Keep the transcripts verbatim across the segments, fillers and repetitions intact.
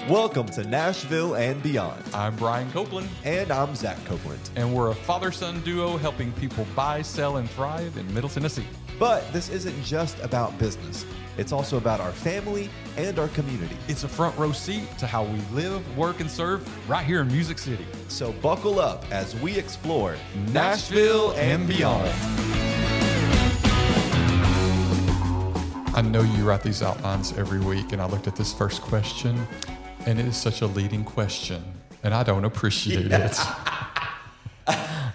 Welcome to Nashville and Beyond. I'm Brian Copeland. And I'm Zach Copeland. And we're a father-son duo helping people buy, sell, and thrive in Middle Tennessee. But this isn't just about business. It's also about our family and our community. It's a front row seat to how we live, work, and serve right here in Music City. So buckle up as we explore Nashville and beyond. I know you write these outlines every week, and I looked at this first question, and it is such a leading question, and I don't appreciate yeah. it.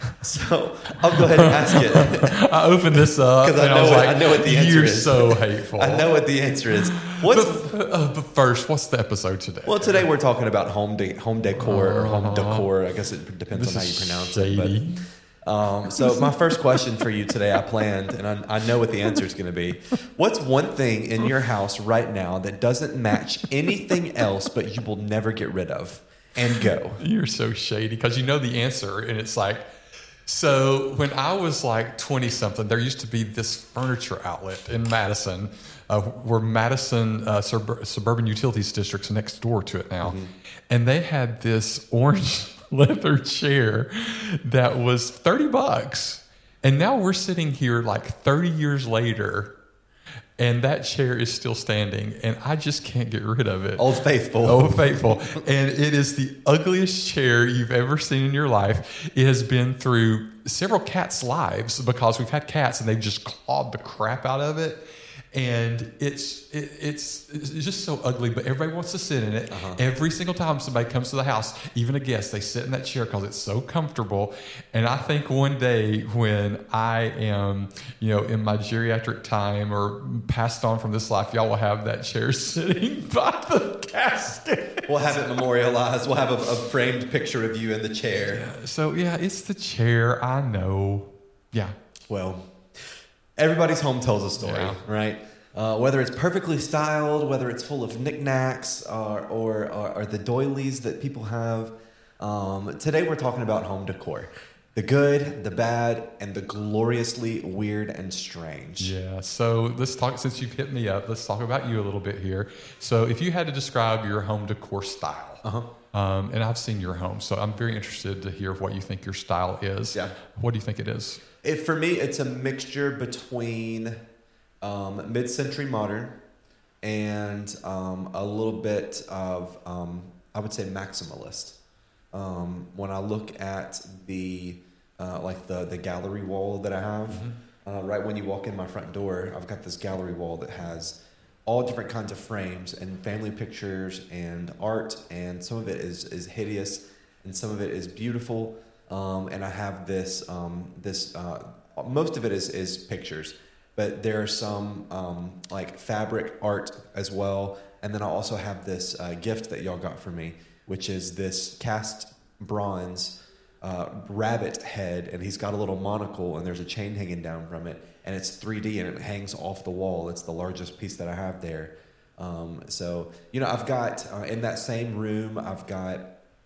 So I'll go ahead and ask it. I opened this up, and I, know I was what, like, I know what the answer You're is. so hateful. I know what the answer is. What's but, uh, but first, what's the episode today? Well, today we're talking about home de- home decor uh, or home decor. I guess it depends on how you pronounce shady. it. But um, so my first question for you today, I planned, and I, I know what the answer is going to be. What's one thing in your house right now that doesn't match anything else, but you will never get rid of? And go. You're so shady because you know the answer, and it's like, so when I was like twenty-something, there used to be this furniture outlet in Madison, uh, where Madison uh, Sub- Suburban Utilities District's next door to it now. Mm-hmm. And they had this orange leather chair that was thirty bucks. And now we're sitting here like thirty years later, and that chair is still standing, and I just can't get rid of it. Old Faithful. Old Faithful. And it is the ugliest chair you've ever seen in your life. It has been through several cats' lives because we've had cats, and they've just clawed the crap out of it. And it's it, it's it's just so ugly, but everybody wants to sit in it. Uh-huh. Every single time somebody comes to the house, even a guest, they sit in that chair because it's so comfortable. And I think one day when I am, you know, in my geriatric time or passed on from this life, y'all will have that chair sitting by the casket. We'll have it memorialized. We'll have a, a framed picture of you in the chair. Yeah, so, yeah, it's the chair. I know. Yeah. Well, everybody's home tells a story, yeah. right? Uh, whether it's perfectly styled, whether it's full of knickknacks, or, or, or, or the doilies that people have. Um, today we're talking about home decor. The good, the bad, and the gloriously weird and strange. Yeah, so let's talk, since you've hit me up, let's talk about you a little bit here. So if you had to describe your home decor style, uh-huh. um, and I've seen your home, so I'm very interested to hear what you think your style is. Yeah. What do you think it is? It, for me, it's a mixture between um, mid-century modern and um, a little bit of, um, I would say, maximalist. Um, when I look at the uh, like the the gallery wall that I have, mm-hmm. uh, right when you walk in my front door, I've got this gallery wall that has all different kinds of frames and family pictures and art, and some of it is is hideous and some of it is beautiful. Um, and I have this, um, this uh, most of it is, is pictures, but there are some um, like fabric art as well. And then I also have this uh, gift that y'all got for me, which is this cast bronze uh, rabbit head. And he's got a little monocle, and there's a chain hanging down from it. And it's three D, and it hangs off the wall. It's the largest piece that I have there. Um, so, you know, I've got, uh, in that same room, I've got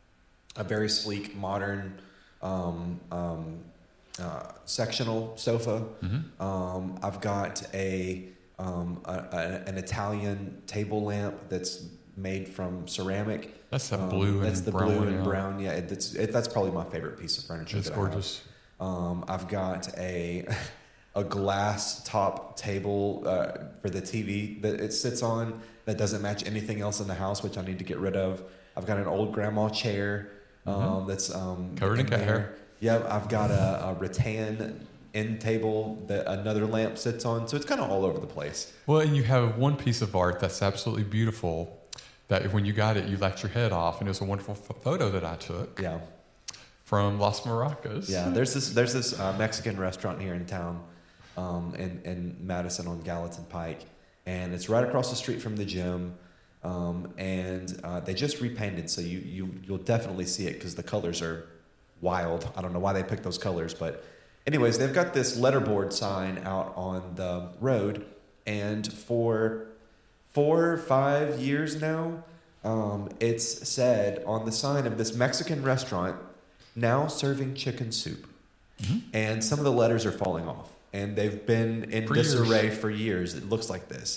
a very sleek, modern Um, um, uh, sectional sofa. Mm-hmm. Um, I've got a, um, a, a an Italian table lamp that's made from ceramic. That's that um, blue that's and the brown. blue and yeah. brown. Yeah, it, it's it, that's probably my favorite piece of furniture. It's that gorgeous. I have. Um, I've got a a glass top table uh, for the T V that it sits on that doesn't match anything else in the house, which I need to get rid of. I've got an old grandma chair um, mm-hmm. that's um, covered in cat hair. Yeah, I've got a, a rattan end table that another lamp sits on. So it's kind of all over the place. Well, and you have one piece of art that's absolutely beautiful that when you got it, you laughed your head off. And it was a wonderful f- photo that I took. Yeah. From Las Maracas. Yeah, there's this there's this uh, Mexican restaurant here in town um, in, in Madison on Gallatin Pike. And it's right across the street from the gym. Um, and uh, they just repainted, so you, you, you'll definitely see it because the colors are wild. I don't know why they picked those colors, but anyways, they've got this letterboard sign out on the road, and for four or five years now, um, it's said on the sign of this Mexican restaurant, now serving chicken soup. Mm-hmm. And some of the letters are falling off, and they've been in for disarray years. for years. It looks like this.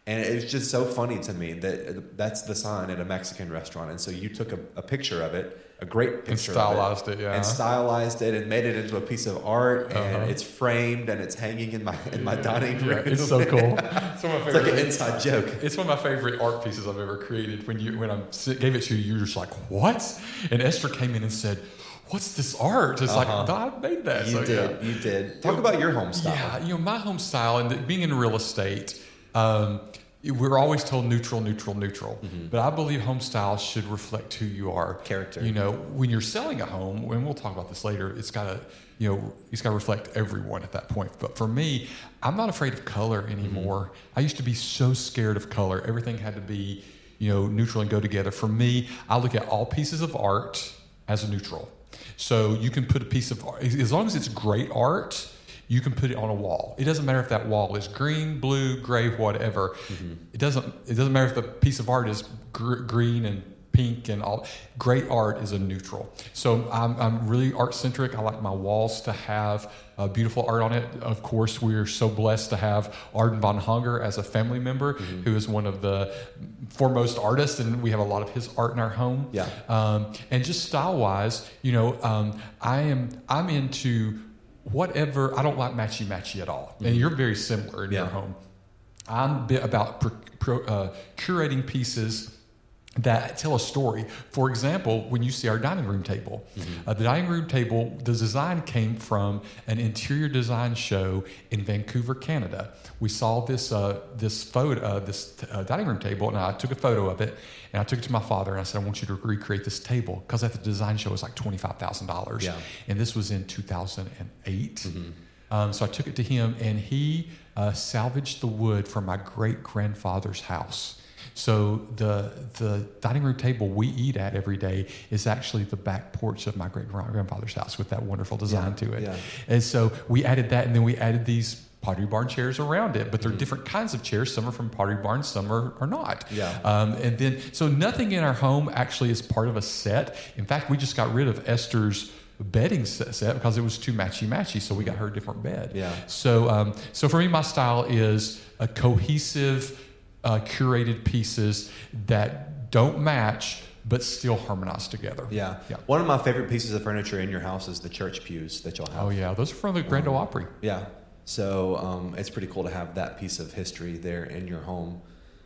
And it's just so funny to me that that's the sign at a Mexican restaurant. And so you took a, a picture of it, a great picture and stylized of it, it, yeah, and stylized it and made it into a piece of art. And uh-huh. it's framed and it's hanging in my in my dining room. Yeah, it's so cool. It's, one of my it's like favorite, an inside joke. It's one of my favorite art pieces I've ever created. When you when I gave it to you, you were just like, "What?" And Esther came in and said, "What's this art?" It's uh-huh. like, I made that. You so, did. Yeah. You did. Talk about your home style. Yeah, you know, my home style and being in real estate, um, we're always told neutral, neutral, neutral. Mm-hmm. But I believe home style should reflect who you are. Character. You know, when you're selling a home, and we'll talk about this later, it's got to, you know, it's got to reflect everyone at that point. But for me, I'm not afraid of color anymore. Mm-hmm. I used to be so scared of color. Everything had to be, you know, neutral and go together. For me, I look at all pieces of art as a neutral. So you can put a piece of art, as long as it's great art, you can put it on a wall. It doesn't matter if that wall is green, blue, gray, whatever. Mm-hmm. It doesn't. It doesn't matter if the piece of art is gr- green and pink and all. Great art is a neutral. So I'm, I'm really art centric. I like my walls to have uh, beautiful art on it. Of course, we're so blessed to have Arden von Honger as a family member, mm-hmm. who is one of the foremost artists, and we have a lot of his art in our home. Yeah. Um, and just style wise, you know, um, I am. I'm into whatever. I don't like matchy matchy at all, mm-hmm. and you're very similar in yeah. your home. I'm a bit about pro, pro, uh, curating pieces that tell a story. For example, when you see our dining room table, mm-hmm. uh, the dining room table, the design came from an interior design show in Vancouver, Canada. We saw this uh, this photo, uh, this uh, dining room table, and I took a photo of it, and I took it to my father, and I said, "I want you to recreate this table," because at the design show it was like twenty-five thousand dollars, yeah. and this was in two thousand eight. Mm-hmm. Um, so I took it to him, and he uh, salvaged the wood from my great grandfather's house. So the the dining room table we eat at every day is actually the back porch of my great grandfather's house with that wonderful design yeah, to it. Yeah. And so we added that, and then we added these Pottery Barn chairs around it. But they're mm-hmm. different kinds of chairs. Some are from Pottery Barn, some are, are not. Yeah. Um, and then so nothing in our home actually is part of a set. In fact, we just got rid of Esther's bedding set because it was too matchy matchy, so we got her a different bed. Yeah. So um, so for me, my style is a cohesive, Uh, curated pieces that don't match but still harmonize together. Yeah. yeah. One of my favorite pieces of furniture in your house is the church pews that you'll have. Oh, yeah. Those are from the Grand Ole um, Opry. Yeah. So um, it's pretty cool to have that piece of history there in your home.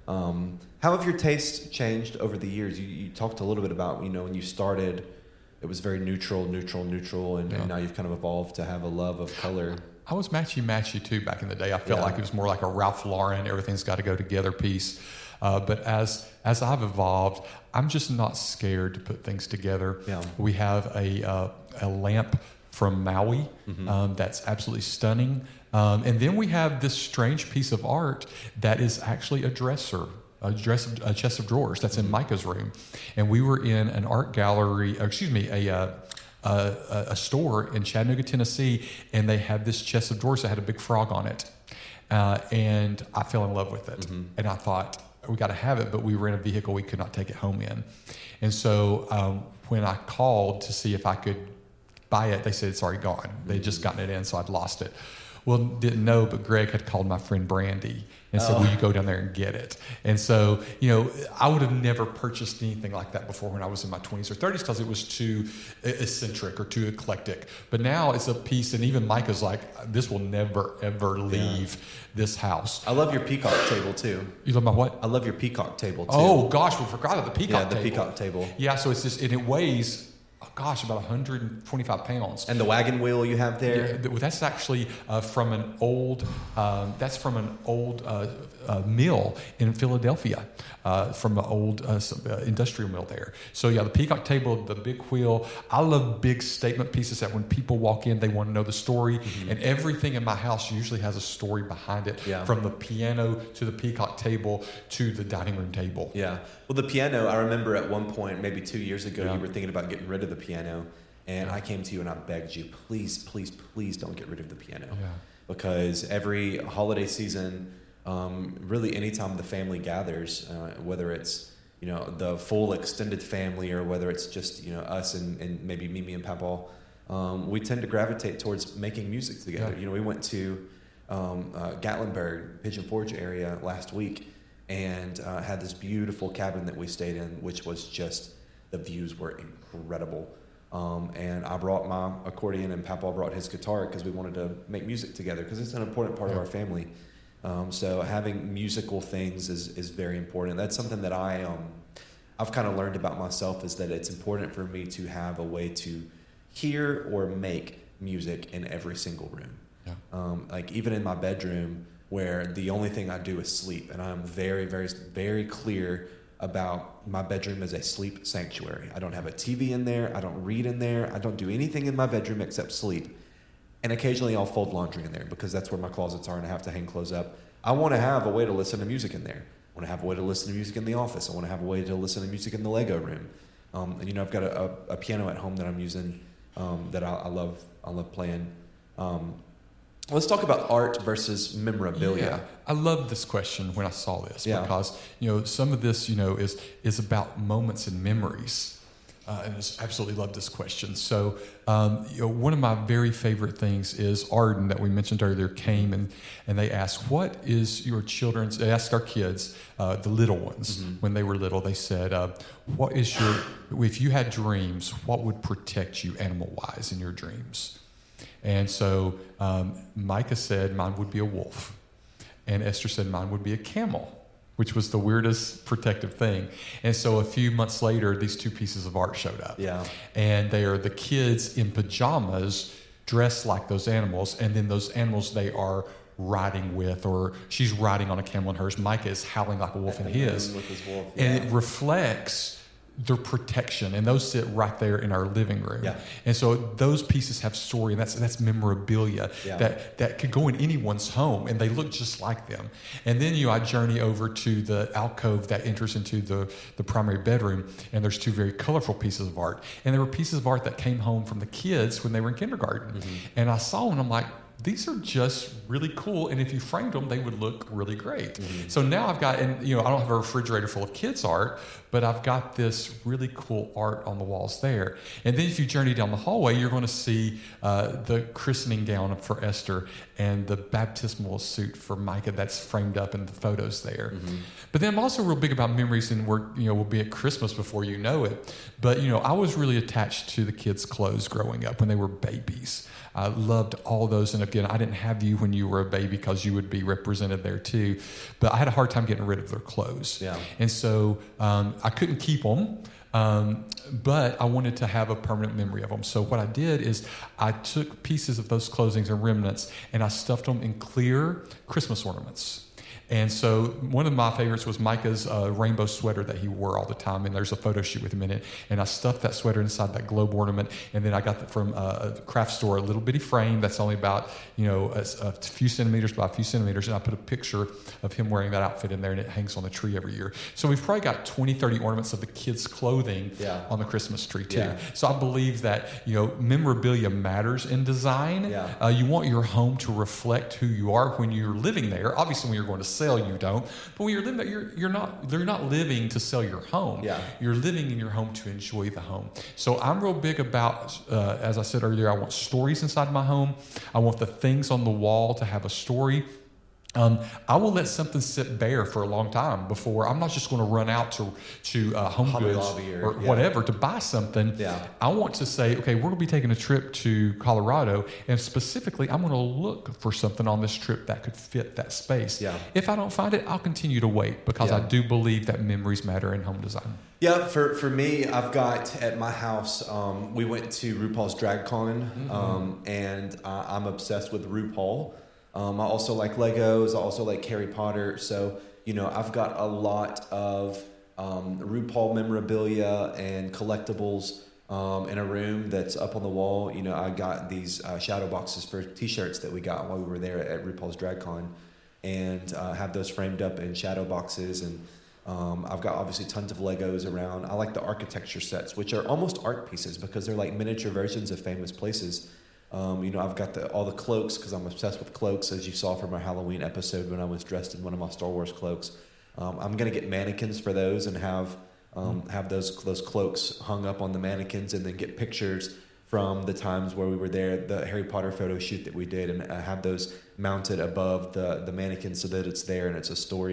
Um, how have your tastes changed over the years? You, you talked a little bit about, you know, when you started, it was very neutral, neutral, neutral, and, yeah. and now you've kind of evolved to have a love of color. I was matchy matchy too back in the day. I felt yeah. like it was more like a Ralph Lauren, everything's got to go together piece. Uh, but as as I've evolved, I'm just not scared to put things together. Yeah. We have a uh, a lamp from Maui mm-hmm. um, that's absolutely stunning, um, and then we have this strange piece of art that is actually a dresser. A, dress, a chest of drawers that's in Micah's room, and we were in an art gallery. Or excuse me, a uh, a, a store in Chattanooga, Tennessee, and they had this chest of drawers that had a big frog on it, uh, and I fell in love with it. Mm-hmm. And I thought we got to have it, but we were in a vehicle we could not take it home in, and so um, when I called to see if I could buy it, they said it's already gone. Mm-hmm. They'd just gotten it in, so I'd lost it. Well, didn't know, but Greg had called my friend Brandy and said, oh. will you go down there and get it? And so, you know, I would have never purchased anything like that before when I was in my twenties or thirties because it was too eccentric or too eclectic. But now it's a piece, and even Micah's like, this will never, ever leave yeah. this house. I love your peacock table, too. You love my what? I love your peacock table, too. Oh, gosh, we forgot of the peacock yeah, the table. the peacock table. Yeah, so it's just, and it weighs... Oh, gosh, about one hundred twenty-five pounds. And the wagon wheel you have there? Yeah, that's actually uh, from an old, um, that's from an old uh, uh, mill in Philadelphia, uh, from an old uh, uh, industrial mill there. So yeah, the peacock table, the big wheel. I love big statement pieces that when people walk in, they want to know the story. Mm-hmm. And everything in my house usually has a story behind it, yeah. from the piano to the peacock table to the dining room table. Yeah. Well, the piano, I remember at one point, maybe two years ago, yeah. you were thinking about getting rid of the piano. And I came to you and I begged you, please, please, please don't get rid of the piano. Yeah. Because every holiday season, um, really anytime the family gathers, uh, whether it's, you know, the full extended family or whether it's just, you know, us and, and maybe Mimi and Papa, um, we tend to gravitate towards making music together. Yeah. You know, we went to um, uh, Gatlinburg, Pigeon Forge area last week, and uh, had this beautiful cabin that we stayed in, which was just, the views were incredible. Um, and I brought my accordion, and Papa brought his guitar because we wanted to make music together because it's an important part of our family. Um, so having musical things is, is very important. That's something that I, um, I've kind of learned about myself, is that it's important for me to have a way to hear or make music in every single room. Yeah. Um, like even in my bedroom, where the only thing I do is sleep, and I'm very, very, very clear about my bedroom as a sleep sanctuary. I don't have a T V in there. I don't read in there. I don't do anything in my bedroom except sleep. And occasionally I'll fold laundry in there because that's where my closets are and I have to hang clothes up. I want to have a way to listen to music in there. I want to have a way to listen to music in the office. I want to have a way to listen to music in the Lego room. Um, and, you know, I've got a, a, a piano at home that I'm using um, that I, I love. I love playing. Um, let's talk about art versus memorabilia. Yeah, I love this question when I saw this Yeah. because, you know, some of this, you know, is is about moments and memories. Uh, and I just absolutely love this question. So, um, you know, one of my very favorite things is Arden that we mentioned earlier came and, and they asked, what is your children's, they asked our kids, uh, the little ones, mm-hmm. when they were little, they said, uh, what is your, if you had dreams, what would protect you animal-wise in your dreams? And so um, Micah said mine would be a wolf. And Esther said mine would be a camel, which was the weirdest protective thing. And so a few months later, these two pieces of art showed up. Yeah. And they are the kids in pajamas dressed like those animals. And then those animals they are riding with, or she's riding on a camel in hers. Micah is howling like a wolf in his. With his wolf, yeah. And it reflects their protection, and those sit right there in our living room. Yeah. And so those pieces have story, and that's that's memorabilia Yeah. that that could go in anyone's home, and they look just like them. And then you know, I journey over to the alcove that enters into the the primary bedroom, and there's two very colorful pieces of art, and there were pieces of art that came home from the kids when they were in kindergarten, mm-hmm. and I saw them, and I'm like, these are just really cool, and if you framed them, they would look really great. Mm-hmm. So now I've got, and you know, I don't have a refrigerator full of kids' art, but I've got this really cool art on the walls there. And then if you journey down the hallway, you're going to see uh, the christening gown for Esther and the baptismal suit for Micah that's framed up in the photos there. Mm-hmm. But then I'm also real big about memories, and we're, you know, we'll be at Christmas before you know it. But, you know, I was really attached to the kids' clothes growing up when they were babies. I loved all those. And again, I didn't have you when you were a baby because you would be represented there too. But I had a hard time getting rid of their clothes. Yeah. And so um, I couldn't keep them. Um, but I wanted to have a permanent memory of them. So what I did is I took pieces of those clothings and remnants and I stuffed them in clear Christmas ornaments. And so one of my favorites was Micah's uh, rainbow sweater that he wore all the time, and there's a photo shoot with him in it. And I stuffed that sweater inside that globe ornament, and then I got that from a craft store, a little bitty frame that's only about, you know, a, a few centimeters by a few centimeters, and I put a picture of him wearing that outfit in there, and it hangs on the tree every year. So we've probably got twenty, thirty ornaments of the kids' clothing yeah. on the Christmas tree too. Yeah. So I believe that, you know, memorabilia matters in design. Yeah. Uh, you want your home to reflect who you are when you're living there. Obviously, when you're going to sell, you don't. But when you're living there, you're, you're not. They're not living to sell your home. Yeah. You're living in your home to enjoy the home. So I'm real big about, uh, as I said earlier, I want stories inside my home. I want the things on the wall to have a story. Um, I will let something sit bare for a long time before. I'm not just going to run out to to uh, Home Hobby Goods Lobby or, or yeah. whatever to buy something. Yeah. I want to say, okay, we're going to be taking a trip to Colorado, and specifically, I'm going to look for something on this trip that could fit that space. Yeah. If I don't find it, I'll continue to wait because Yeah. I do believe that memories matter in home design. Yeah, for, for me, I've got at my house, um, we went to RuPaul's Drag Con, mm-hmm. um, and uh, I'm obsessed with RuPaul. Um, I also like Legos. I also like Harry Potter. So, you know, I've got a lot of um, RuPaul memorabilia and collectibles um, in a room that's up on the wall. You know, I got these uh, shadow boxes for T-shirts that we got while we were there at RuPaul's Drag Con, and uh, have those framed up in shadow boxes. And um, I've got obviously tons of Legos around. I like the architecture sets, which are almost art pieces because they're like miniature versions of famous places. Um, you know, I've got the, all the cloaks because I'm obsessed with cloaks, as you saw from our Halloween episode when I was dressed in one of my Star Wars cloaks. Um, I'm going to get mannequins for those and have um, have those those cloaks hung up on the mannequins, and then get pictures from the times where we were there, the Harry Potter photo shoot that we did, and uh, have those mounted above the, the mannequins so that it's there and it's a story.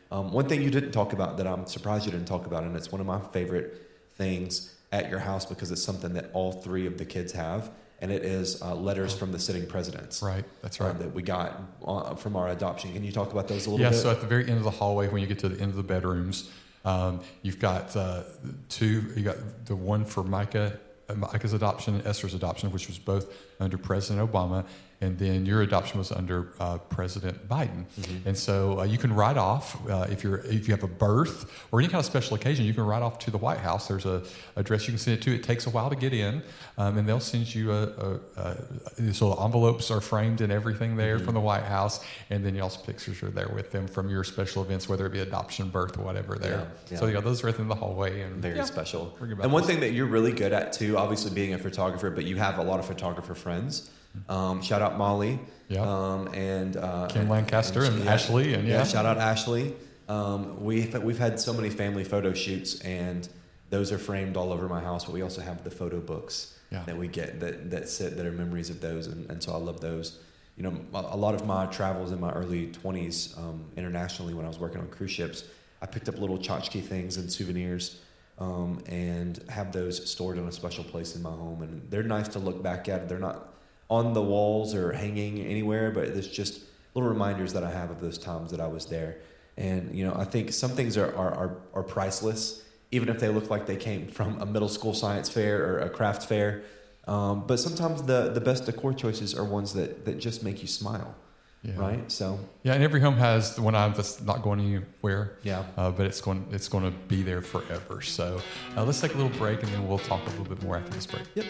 Um, one thing you didn't talk about that I'm surprised you didn't talk about, and it's one of my favorite things at your house because it's something that all three of the kids have, and it is uh, letters from the sitting presidents. Right, that's right. Um, that we got uh, from our adoption. Can you talk about those a little yeah, bit? Yeah, so at the very end of the hallway, when you get to the end of the bedrooms, um, you've got uh, two, you got the one for Micah, uh, Micah's adoption and Esther's adoption, which was both under President Obama, and then your adoption was under uh, President Biden. Mm-hmm. And so uh, you can write off uh, if you're if you have a birth or any kind of special occasion. You can write off to the White House. There's a address you can send it to. It takes a while to get in, um, and they'll send you a, a, a so the envelopes are framed and everything there mm-hmm. from the White House, and then y'all's pictures are there with them from your special events, whether it be adoption, birth, or whatever. There, yeah, yeah. So yeah, those are right in the hallway and very yeah, special. And one thing that you're really good at too, obviously being a photographer, but you have a lot of photographer friends. Um, shout out Molly, yeah. um, and uh, Kim Lancaster and, and, and yeah, Ashley, and yeah. yeah, shout out Ashley. Um, we've we've had so many family photo shoots, and those are framed all over my house. But we also have the photo books yeah. that we get that that sit that are memories of those, and, and so I love those. You know, a lot of my travels in my early twenties um, internationally when I was working on cruise ships, I picked up little tchotchke things and souvenirs. Um, and have those stored in a special place in my home, and they're nice to look back at. They're not on the walls or hanging anywhere, but it's just little reminders that I have of those times that I was there. And you know, I think some things are are, are, are priceless, even if they look like they came from a middle school science fair or a craft fair. Um, but sometimes the the best decor choices are ones that that just make you smile. Yeah. Right. So yeah, and every home has one item that's not going anywhere. Yeah. Uh, but it's going it's going to be there forever. So uh, let's take a little break, and then we'll talk a little bit more after this break. Yep.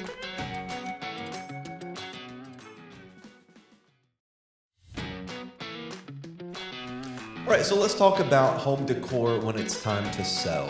All right. So let's talk about home decor when it's time to sell.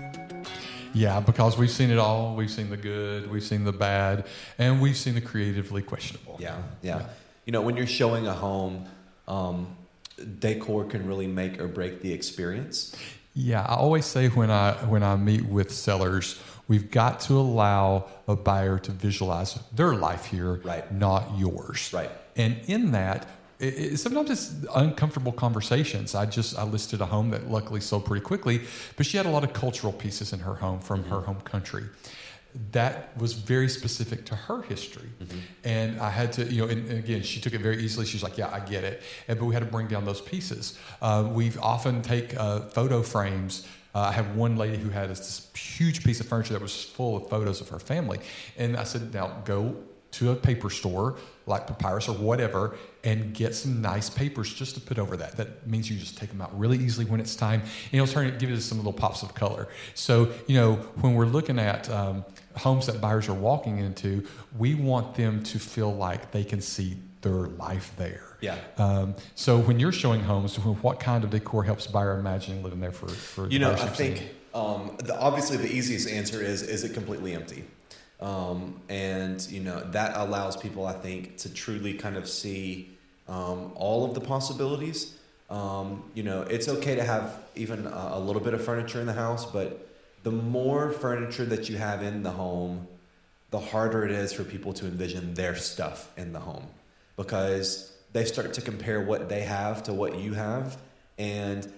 Yeah, because we've seen it all. We've seen the good, we've seen the bad, and we've seen the creatively questionable. Yeah. Yeah. yeah. You know, when you're showing a home, um, decor can really make or break the experience. Yeah, I always say when I when I meet with sellers, we've got to allow a buyer to visualize their life here, right. not yours. Right. And in that, it, it, sometimes it's uncomfortable conversations. I just I listed a home that luckily sold pretty quickly, but she had a lot of cultural pieces in her home from mm-hmm. her home country. That was very specific to her history. Mm-hmm. And I had to, you know, and, and again, she took it very easily. She was like, yeah, I get it. And, but we had to bring down those pieces. Uh, we often take uh, photo frames. Uh, I have one lady who had this huge piece of furniture that was full of photos of her family. And I said, now go to a paper store like Papyrus or whatever and get some nice papers just to put over that. That means you just take them out really easily when it's time, and it'll turn it, give it some little pops of color. So, you know, when we're looking at um, homes that buyers are walking into, we want them to feel like they can see their life there. Yeah. Um, so when you're showing homes, what kind of decor helps buyer imagine living there for, for you know, I think um, the, obviously the easiest answer is, is it completely empty? Um, and, you know, that allows people, I think, to truly kind of see um, all of the possibilities. Um, you know, it's okay to have even a, a little bit of furniture in the house, but the more furniture that you have in the home, the harder it is for people to envision their stuff in the home, because they start to compare what they have to what you have. And,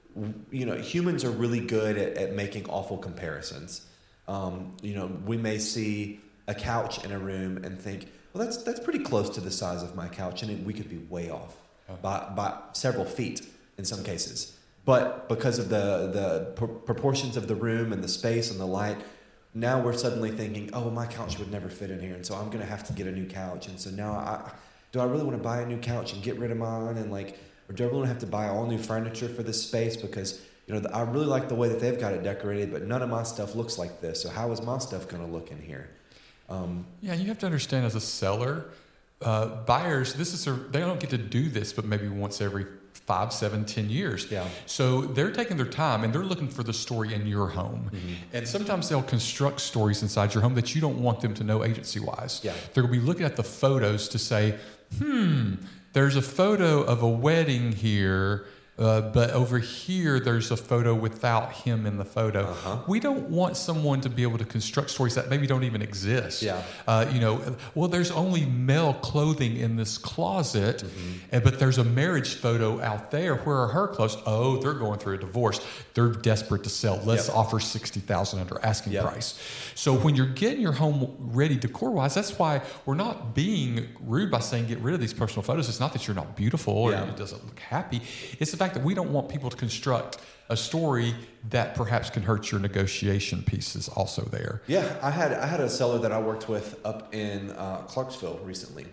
you know, humans are really good at, at making awful comparisons. Um, you know, we may see a couch in a room and think, well, that's that's pretty close to the size of my couch, and it, we could be way off by, by several feet in some cases. But because of the the pr- proportions of the room and the space and the light, now we're suddenly thinking, oh, my couch would never fit in here, and so I'm going to have to get a new couch. And so now, I, do I really want to buy a new couch and get rid of mine, and like, or do I really want to have to buy all new furniture for this space because, you know, I really like the way that they've got it decorated, but none of my stuff looks like this. So how is my stuff going to look in here? Um, yeah, you have to understand as a seller, uh, buyers, this is a, they don't get to do this, but maybe once every five, seven, ten years. Yeah. So they're taking their time and they're looking for the story in your home. Mm-hmm. And sometimes they'll construct stories inside your home that you don't want them to know agency-wise. Yeah. They're going to be looking at the photos to say, hmm, there's a photo of a wedding here. Uh, but over here, there's a photo without him in the photo. Uh-huh. We don't want someone to be able to construct stories that maybe don't even exist. Yeah. Uh, you know, well, there's only male clothing in this closet, Mm-hmm. and, but there's a marriage photo out there. Where are her clothes? Oh, they're going through a divorce. They're desperate to sell. Let's Yep. offer sixty thousand dollars under asking Yep. price. So when you're getting your home ready decor-wise, that's why we're not being rude by saying get rid of these personal photos. It's not that you're not beautiful or Yeah. it doesn't look happy. It's the fact that we don't want people to construct a story that perhaps can hurt your negotiation pieces also there. Yeah, I had I had a seller that I worked with up in uh, Clarksville recently,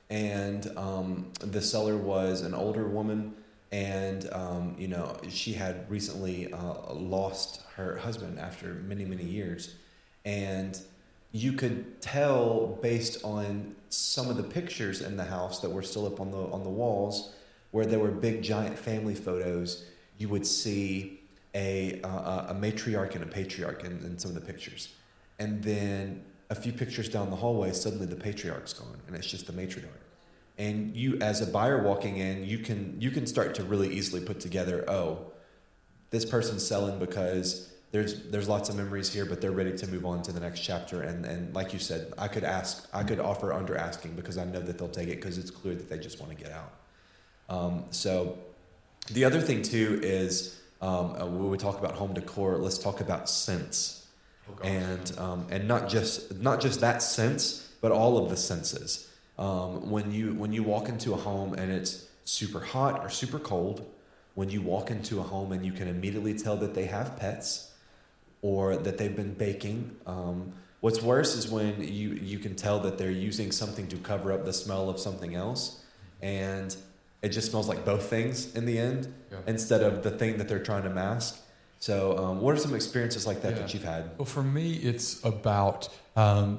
and um, the seller was an older woman, and um, you know she had recently uh, lost her husband after many many years, and you could tell based on some of the pictures in the house that were still up on the on the walls, where there were big giant family photos. You would see a uh, a matriarch and a patriarch in, in some of the pictures, and then a few pictures down the hallway, suddenly the patriarch's gone, and it's just the matriarch. And you, as a buyer walking in, you can you can start to really easily put together, oh, this person's selling because there's there's lots of memories here, but they're ready to move on to the next chapter. And and like you said, I could ask, I could offer under asking because I know that they'll take it because it's clear that they just want to get out. Um, so the other thing too is um, uh, when we talk about home decor, let's talk about scents, Oh, and um, and not just not just that sense, but all of the senses. Um, when you when you walk into a home and it's super hot or super cold, when you walk into a home and you can immediately tell that they have pets or that they've been baking. Um, what's worse is when you you can tell that they're using something to cover up the smell of something else, and it just smells like both things in the end, Yeah. instead of the thing that they're trying to mask. So um, what are some experiences like that Yeah. that you've had? Well, for me, it's about, um,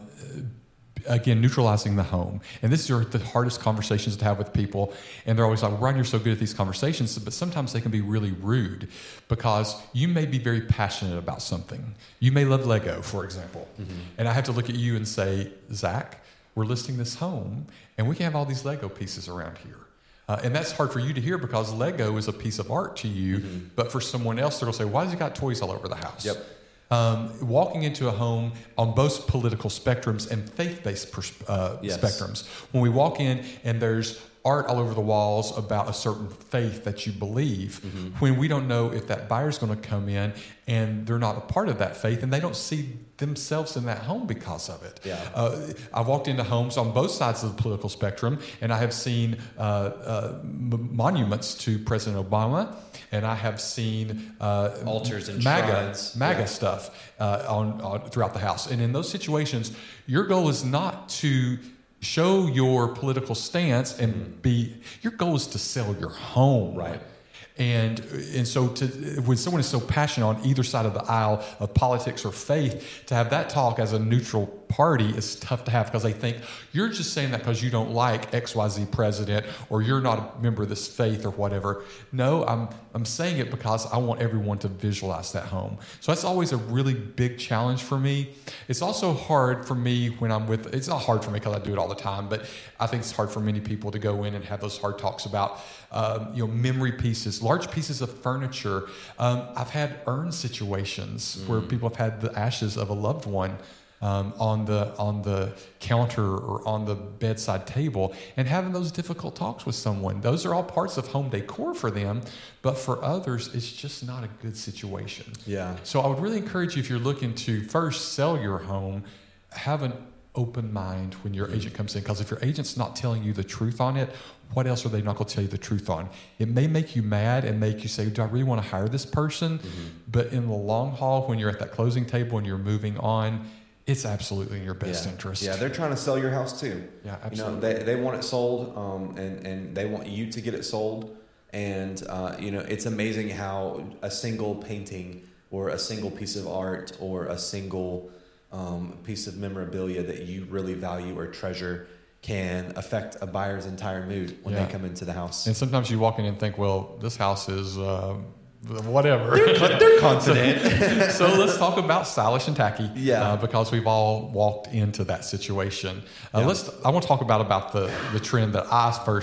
again, neutralizing the home. And this is your, the hardest conversations to have with people. And they're always like, Ron, you're so good at these conversations. But sometimes they can be really rude because you may be very passionate about something. You may love Lego, for example. Mm-hmm. And I have to look at you and say, Zach, we're listing this home, and we can have all these Lego pieces around here. Uh, and that's hard for you to hear because Lego is a piece of art to you, mm-hmm. but for someone else, they're going to say, why has he got toys all over the house? Yep. Um, walking into a home on both political spectrums and faith-based pers- uh, yes. spectrums. When we walk in and there's art all over the walls about a certain faith that you believe, mm-hmm. when we don't know if that buyer's going to come in and they're not a part of that faith and they don't see themselves in that home because of it. Yeah. Uh, I've walked into homes on both sides of the political spectrum, and I have seen uh, uh, m- monuments to President Obama, and I have seen uh, altars and MAGA, shrines. MAGA Yeah. stuff uh, on, on throughout the house. And in those situations, your goal is not to show your political stance and mm-hmm. be. Your goal is to sell your home, right? And and so to, when someone is so passionate on either side of the aisle of politics or faith, to have that talk as a neutral party is tough to have because they think you're just saying that because you don't like X Y Z president or you're not a member of this faith or whatever. No, I'm I'm saying it because I want everyone to visualize that home. So that's always a really big challenge for me. It's also hard for me when I'm with, it's not hard for me because I do it all the time, but I think it's hard for many people to go in and have those hard talks about um, you know, memory pieces, large pieces of furniture. Um, I've had urn situations mm. where people have had the ashes of a loved one Um, on the on the counter or on the bedside table, and having those difficult talks with someone. Those are all parts of home decor for them, but for others, it's just not a good situation. Yeah. So I would really encourage you, if you're looking to first sell your home, have an open mind when your agent comes in, because if your agent's not telling you the truth on it, what else are they not going to tell you the truth on? It may make you mad and make you say, do I really want to hire this person? Mm-hmm. But in the long haul, when you're at that closing table and you're moving on, it's absolutely in your best yeah. interest. Yeah, they're trying to sell your house too. Yeah, absolutely. You know, they they want it sold, um, and and they want you to get it sold. And uh, you know, it's amazing how a single painting or a single piece of art or a single um, piece of memorabilia that you really value or treasure can affect a buyer's entire mood when yeah. they come into the house. And sometimes you walk in and think, well, this house is. Uh, Whatever. They're, they're confident. so, so let's talk about stylish and tacky. Yeah. Uh, because we've all walked into that situation. Uh, yeah. Let's. I want to talk about about the the trend that I first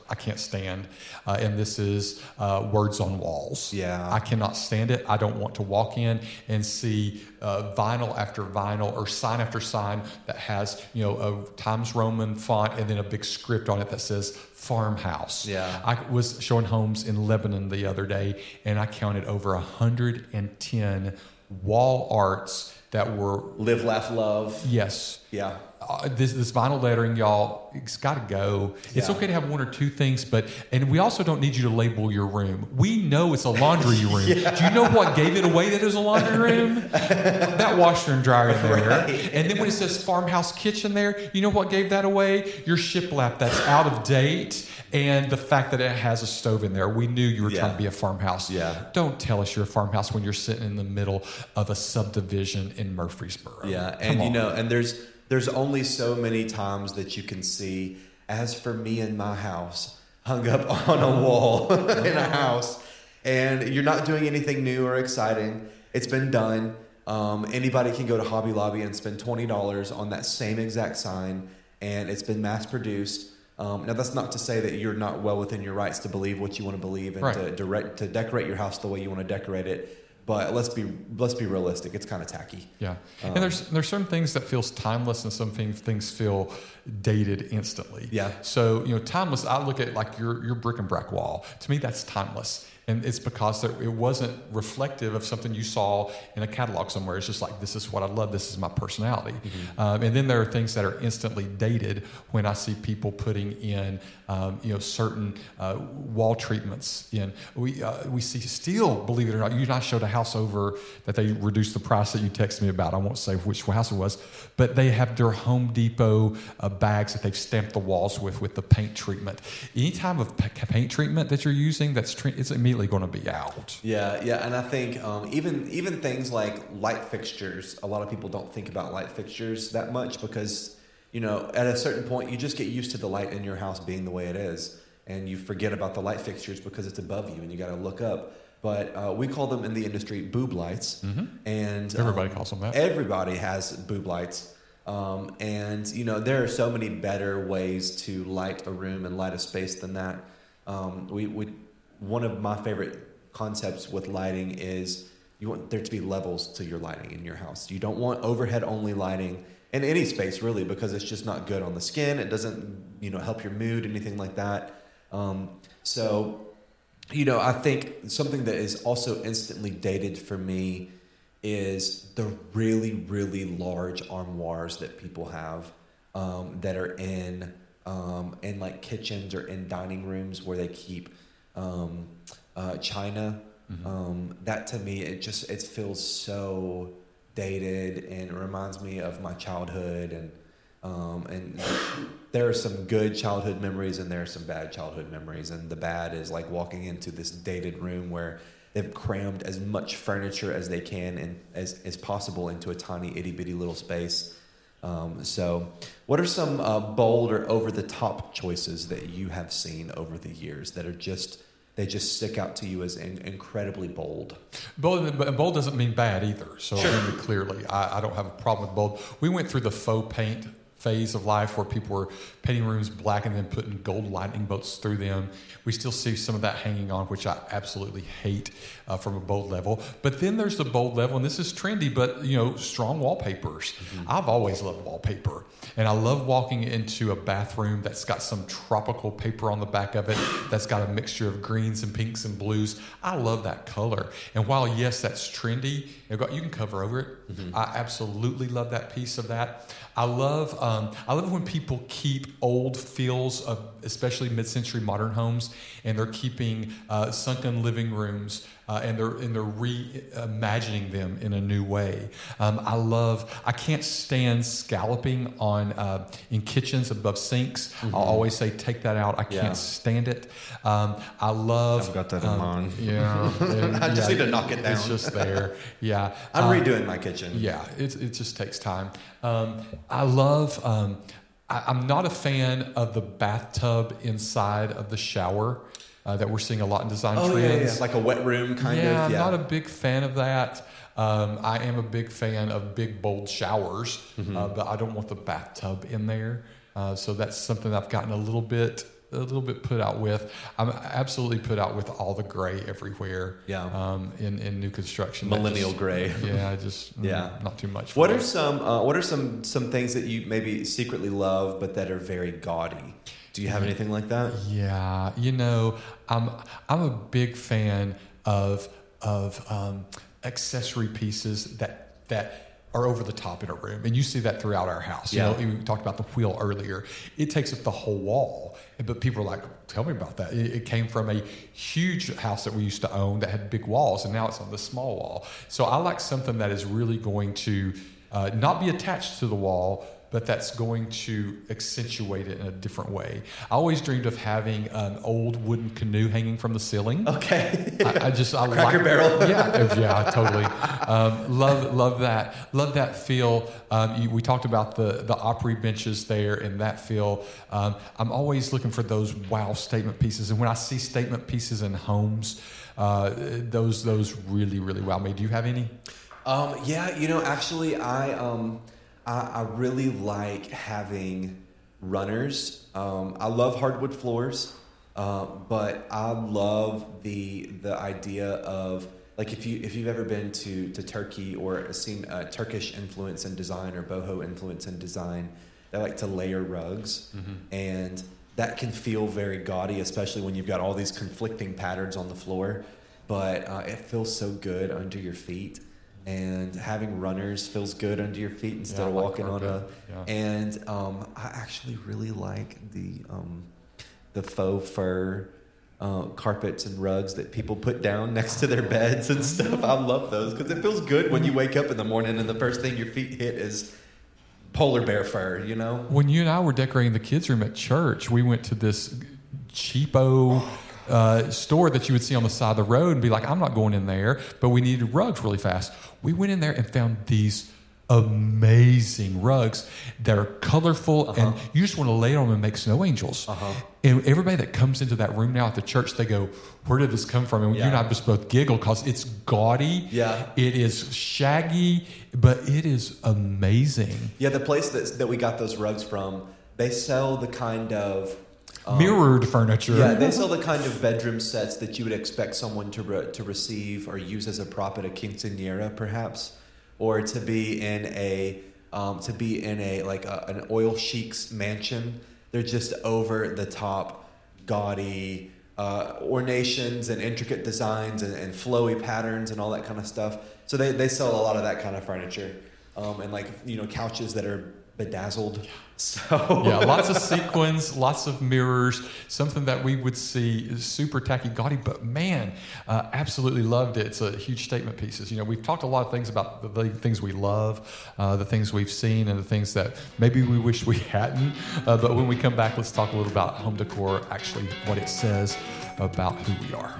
I can't stand, uh, and this is uh, words on walls. Yeah. I cannot stand it. I don't want to walk in and see uh, vinyl after vinyl or sign after sign that has, you know, a Times Roman font and then a big script on it that says farmhouse. Yeah. I was showing homes in Lebanon the other day, and I counted over one hundred ten wall arts that were Live, laugh, love. yes. Yeah. Uh, this this vinyl lettering, y'all, it's got to go. It's Yeah. okay to have one or two things, but and we also don't need you to label your room. We know it's a laundry room. Yeah. Do you know what gave it away that it was a laundry room? That washer and dryer in there. Right. And then when it says farmhouse kitchen there, you know what gave that away? Your shiplap that's out of date and the fact that it has a stove in there. We knew you were Yeah. trying to be a farmhouse. Yeah. Don't tell us you're a farmhouse when you're sitting in the middle of a subdivision in Murfreesboro. Yeah, Come and you on. know, and there's there's only so many times that you can see. As for me and my house, hung up on a wall in a house, and you're not doing anything new or exciting. It's been done. Um, anybody can go to Hobby Lobby and spend twenty dollars on that same exact sign, and it's been mass produced. Um, now, that's not to say that you're not well within your rights to believe what you want to believe and Right. to direct to decorate your house the way you want to decorate it. But let's be let's be realistic. It's kind of tacky. Yeah, Um, and there's there's some things that feels timeless, and some things things feel dated instantly. Yeah. So you know, timeless. I look at like your your brick and brack wall. To me, that's timeless, and it's because there, it wasn't reflective of something you saw in a catalog somewhere. It's just like, this is what I love. This is my personality. Mm-hmm. Um, and then there are things that are instantly dated when I see people putting in um, you know certain uh, wall treatments in. We uh, we see steel. Believe it or not, you and I showed a house over that they reduced the price that you texted me about. I won't say which house it was, but they have their Home Depot uh, bags that they've stamped the walls with with the paint treatment. Any type of pa- paint treatment that you're using, that's tre- it's immediately going to be out. Yeah, yeah, and I think um, even even things like light fixtures. A lot of people don't think about light fixtures that much because, you know, at a certain point you just get used to the light in your house being the way it is, and you forget about the light fixtures because it's above you and you got to look up. But uh, we call them in the industry boob lights, Mm-hmm. and Everybody um, calls them that. Everybody has boob lights. Um, and, you know, there are so many better ways to light a room and light a space than that. Um, we, we, one of my favorite concepts with lighting is you want there to be levels to your lighting in your house. You don't want overhead only lighting in any space, really, because it's just not good on the skin. It doesn't, you know, help your mood, anything like that. Um, so, you know, I think something that is also instantly dated for me is the really, really large armoires that people have um, that are in um, in like kitchens or in dining rooms where they keep um, uh, china. Mm-hmm. Um, that to me, it just it feels so dated, and it reminds me of my childhood. And um, and there are some good childhood memories, and there are some bad childhood memories. And the bad is like walking into this dated room where they've crammed as much furniture as they can and as, as possible into a tiny itty bitty little space. Um, so what are some uh, bold or over the top choices that you have seen over the years that are just, they just stick out to you as in, incredibly bold? Bold, but bold doesn't mean bad either. So Sure. I mean, clearly, I, I don't have a problem with bold. We went through the faux paint phase of life where people were painting rooms black and then putting gold lightning bolts through them. We still see some of that hanging on, which I absolutely hate uh, from a bold level. But then there's the bold level, and this is trendy, but you know, strong wallpapers. Mm-hmm. I've always loved wallpaper, and I love walking into a bathroom that's got some tropical paper on the back of it that's got a mixture of greens and pinks and blues. I love that color. And while yes, that's trendy, you can cover over it. Mm-hmm. I absolutely love that piece of that. I love um, I love when people keep old feels of especially mid-century modern homes, and they're keeping uh, sunken living rooms uh, and they're and they're reimagining them in a new way. Um, I love I can't stand scalloping on uh, in kitchens above sinks. Mm-hmm. I'll always say take that out. I can't Yeah. stand it. Um, I love I've got that in um, mind. Yeah, and, I just yeah, need to knock it down. It's just there. Yeah, I'm Uh, redoing my kitchen. yeah, it, it just takes time. Um, I love, um, I, I'm not a fan of the bathtub inside of the shower uh, that we're seeing a lot in design Oh, yeah, trends. yeah, like a wet room kind yeah, of. Yeah, I'm not a big fan of that. Um, I am a big fan of big, bold showers, Mm-hmm. uh, but I don't want the bathtub in there. Uh, so that's something I've gotten a little bit a little bit put out with. I'm absolutely put out with all the gray everywhere. Yeah. Um, in, in new construction. Millennial just, gray. Yeah, just yeah. Mm, not too much. What me. are some uh, What are some some things that you maybe secretly love, but that are very gaudy? Do you have anything like that? Yeah, you know, I'm I'm a big fan of of um, accessory pieces that that. are over the top in a room, and you see that throughout our house. Yeah. You know, we talked about the wheel earlier. It takes up the whole wall, but people are like, "Tell me about that." It, it came from a huge house that we used to own that had big walls, and now it's on the small wall. So I like something that is really going to uh, not be attached to the wall, but that's going to accentuate it in a different way. I always dreamed of having an old wooden canoe hanging from the ceiling. Okay. I, I just I Cracker like, Barrel. Yeah, yeah, totally. Um, love love that. Love that feel. Um, you, we talked about the the Opry benches there and that feel. Um, I'm always looking for those wow statement pieces, and when I see statement pieces in homes, uh, those those really really wow me. Do you have any? Um, yeah, you know, actually, I um, I, I really like having runners. Um, I love hardwood floors, uh, but I love the the idea of like if you if you've ever been to to Turkey or seen uh, Turkish influence in design or boho influence in design, they like to layer rugs, mm-hmm. and that can feel very gaudy, especially when you've got all these conflicting patterns on the floor. But uh, it feels so good under your feet. And having runners feels good under your feet instead yeah, of like walking on a. Yeah. And um, I actually really like the um, the faux fur uh, carpets and rugs that people put down next to their beds and stuff. I love those because it feels good when you wake up in the morning and the first thing your feet hit is polar bear fur. You know. When you and I were decorating the kids' room at church, we went to this cheapo. Uh, store that you would see on the side of the road and be like, I'm not going in there, but we needed rugs really fast. We went in there and found these amazing rugs that are colorful, uh-huh. and you just want to lay on them and make snow angels. Uh-huh. And everybody that comes into that room now at the church, they go, where did this come from? And yeah. you and I just both giggle because it's gaudy. Yeah. It is shaggy, but it is amazing. Yeah, the place that, that we got those rugs from, they sell the kind of Um, mirrored furniture. Yeah, they sell the kind of bedroom sets that you would expect someone to re- to receive or use as a prop at a quinceañera, perhaps, or to be in a um, to be in a like a, an oil sheik's mansion. They're just over the top, gaudy uh, ornations and intricate designs and, and flowy patterns and all that kind of stuff. So they they sell a lot of that kind of furniture, um, and like you know couches that are bedazzled. So yeah, lots of sequins, lots of mirrors, something that we would see is super tacky, gaudy, but man, uh, absolutely loved it. It's a huge statement pieces. You know, we've talked a lot of things about the, the things we love, uh, the things we've seen, and the things that maybe we wish we hadn't. Uh, but when we come back, let's talk a little about home decor, actually what it says about who we are.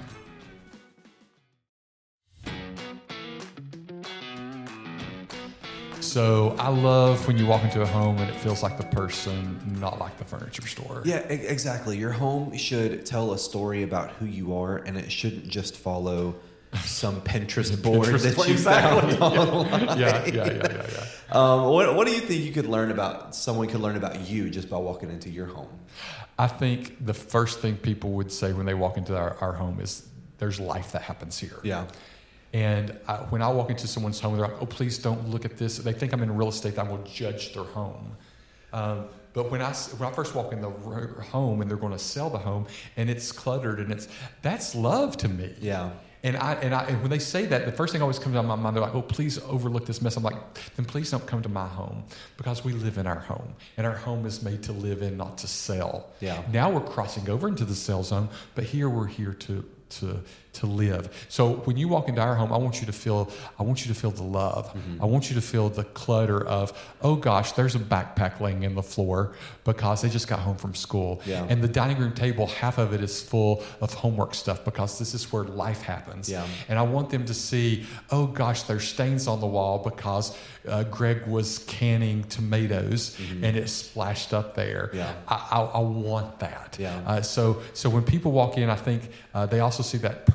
So I love when you walk into a home and it feels like the person, not like the furniture store. Yeah, e- exactly. Your home should tell a story about who you are, and it shouldn't just follow some Pinterest board Pinterest that you exactly. found online. Yeah, yeah, yeah, yeah, yeah. Um, what, what do you think you could learn about, someone could learn about you just by walking into your home? I think the first thing people would say when they walk into our, our home is, there's life that happens here. Yeah. And I, when I walk into someone's home, they're like, oh, please don't look at this. They think I'm in real estate. I will judge their home. Um, but when I, when I first walk in the home and they're going to sell the home and it's cluttered and it's, that's love to me. Yeah. And I and I and when they say that, the first thing always comes to my mind, they're like, oh, please overlook this mess. I'm like, then please don't come to my home, because we live in our home. And our home is made to live in, not to sell. Yeah. Now we're crossing over into the sell zone, but here we're here to to to live. So when you walk into our home, I want you to feel I want you to feel the love. Mm-hmm. I want you to feel the clutter of, oh gosh, there's a backpack laying in the floor because they just got home from school. Yeah. And the dining room table, half of it is full of homework stuff because this is where life happens. Yeah. And I want them to see, oh gosh, there's stains on the wall because uh, Greg was canning tomatoes mm-hmm. and it splashed up there. Yeah. I, I, I want that. Yeah. Uh, so so when people walk in, I think uh, they also see that person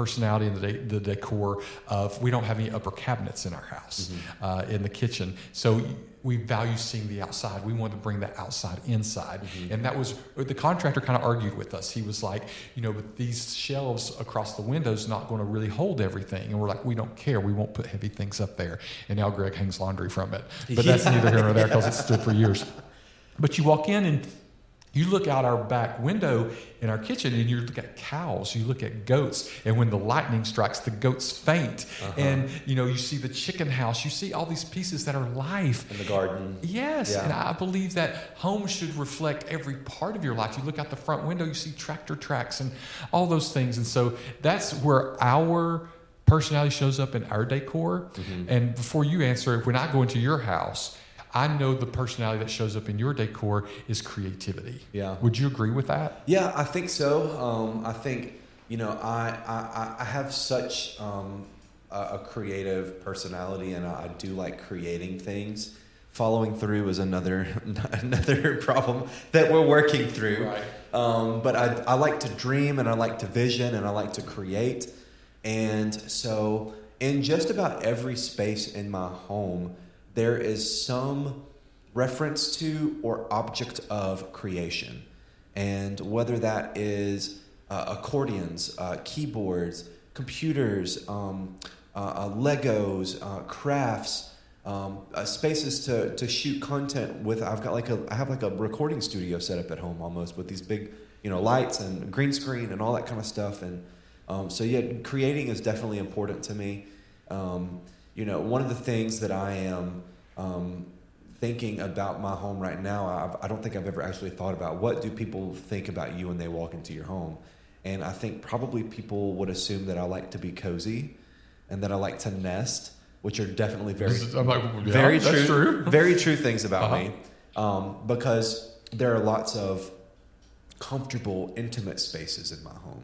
personality and the, de- the decor of we don't have any upper cabinets in our house, mm-hmm. uh, in the kitchen. So we value seeing the outside. We wanted to bring that outside inside. Mm-hmm. And that was, the contractor kind of argued with us. He was like, you know, but these shelves across the windows not going to really hold everything. And we're like, we don't care. We won't put heavy things up there. And now Greg hangs laundry from it. But that's yeah. neither here nor there because yeah. it stood for years. But you walk in and you look out our back window in our kitchen and you look at cows, you look at goats, and when the lightning strikes, the goats faint. Uh-huh. And, you know, you see the chicken house, you see all these pieces that are life. In the garden. Yes, yeah. and I believe that home should reflect every part of your life. You look out the front window, you see tractor tracks and all those things. And so that's where our personality shows up in our decor. Mm-hmm. And before you answer, when I go into your house, I know the personality that shows up in your decor is creativity. Yeah. Would you agree with that? Yeah, I think so. Um, I think, you know, I I, I have such um, a, a creative personality, and I, I do like creating things. Following through is another another problem that we're working through. Right. Um, but I, I like to dream, and I like to vision, and I like to create. And so in just about every space in my home, there is some reference to or object of creation. And whether that is uh, accordions, uh, keyboards, computers, um, uh, uh, Legos, uh, crafts, um, uh, spaces to, to shoot content with. I've got like a, I have like a recording studio set up at home almost with these big, you know, lights and green screen and all that kind of stuff. And um, so yeah, creating is definitely important to me. Um, You know, one of the things that I am um, thinking about my home right now, I've, I don't think I've ever actually thought about, what do people think about you when they walk into your home? And I think probably people would assume that I like to be cozy and that I like to nest, which are definitely very, I'm like, yeah, very that's true, true. very true things about uh-huh. me. Um, because there are lots of comfortable, intimate spaces in my home.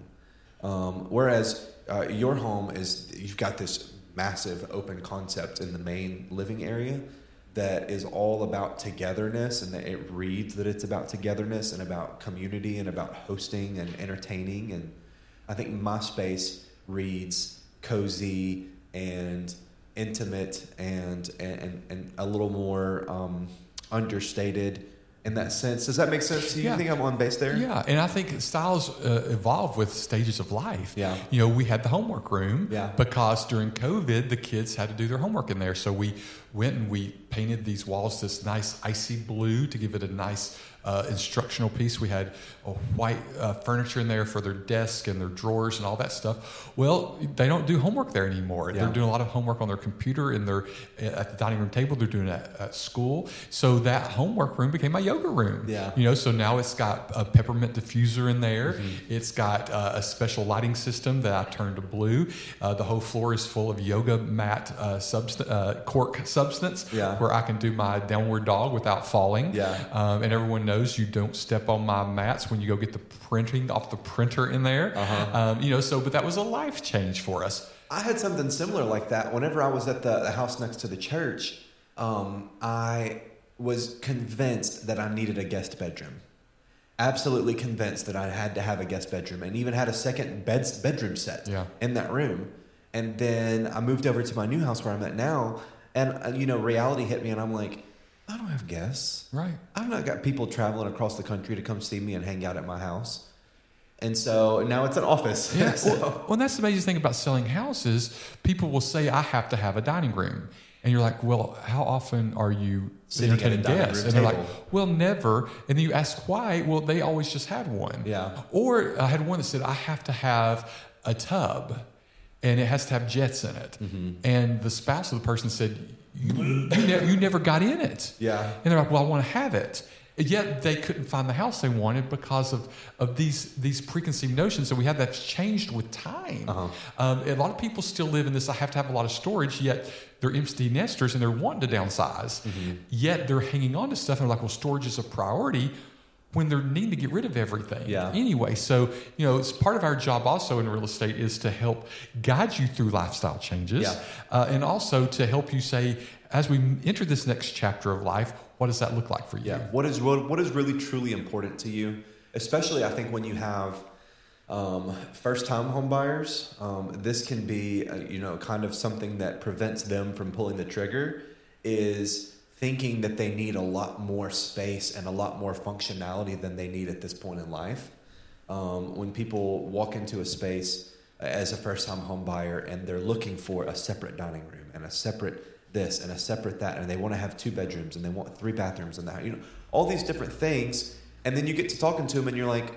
Um, whereas uh, your home is, you've got this massive open concept in the main living area that is all about togetherness, and that it reads that it's about togetherness and about community and about hosting and entertaining. And I think my space reads cozy and intimate and and, and a little more um, understated in that sense. Does that make sense to you? Yeah. You think I'm on base there? Yeah, and I think styles uh, evolve with stages of life. Yeah. You know, we had the homework room yeah. because during COVID, the kids had to do their homework in there. So we went and we painted these walls this nice icy blue to give it a nice uh, instructional piece. We had a white uh, furniture in there for their desk and their drawers and all that stuff. Well, they don't do homework there anymore. Yeah. They're doing a lot of homework on their computer and they're at the dining room table. They're doing it at, at school. So that homework room became my yoga room. Yeah. You know, so now it's got a peppermint diffuser in there. Mm-hmm. It's got uh, a special lighting system that I turned to blue. Uh, the whole floor is full of yoga mat uh, subst- uh, cork substance yeah. where I can do my downward dog without falling. Yeah. Um, and everyone knows you don't step on my mats when you go get the printing off the printer in there. Uh-huh. Um, you know, so, but that was a life change for us. I had something similar like that. Whenever I was at the, the house next to the church, um, I was convinced that I needed a guest bedroom. Absolutely convinced that I had to have a guest bedroom, and even had a second bed, bedroom set yeah. in that room. And then I moved over to my new house where I'm at now, and, uh, you know, reality hit me, and I'm like, I don't have guests. Right. I've not got people traveling across the country to come see me and hang out at my house. And so now it's an office. Yeah. so. well, well, that's the amazing thing about selling houses. People will say, I have to have a dining room. And you're like, well, how often are you Sitting entertaining at a dining guests? room And they're table. like, well, never. And then you ask why. Well, they always just had one. Yeah. Or I had one that said, I have to have a tub and it has to have jets in it. Mm-hmm. And the spouse of the person said, you, you, ne- you never got in it. Yeah. And they're like, well, I want to have it. And yet they couldn't find the house they wanted because of, of these these preconceived notions. So we had that changed with time. Uh-huh. Um, a lot of people still live in this, I have to have a lot of storage, yet they're empty nesters and they're wanting to downsize. Mm-hmm. Yet they're hanging on to stuff and they're like, well, storage is a priority when they're needing to get rid of everything. Yeah. Anyway, so, you know, it's part of our job also in real estate is to help guide you through lifestyle changes. Yeah. Uh, and also to help you say, as we enter this next chapter of life, what does that look like for you? Yeah. What is what is really truly important to you? Especially, I think, when you have Um, first-time home buyers, um, this can be, uh, you know, kind of something that prevents them from pulling the trigger, is thinking that they need a lot more space and a lot more functionality than they need at this point in life. Um, when people walk into a space as a first-time home buyer and they're looking for a separate dining room and a separate this and a separate that, and they want to have two bedrooms and they want three bathrooms and that, you know, all these different things, and then you get to talking to them and you're like,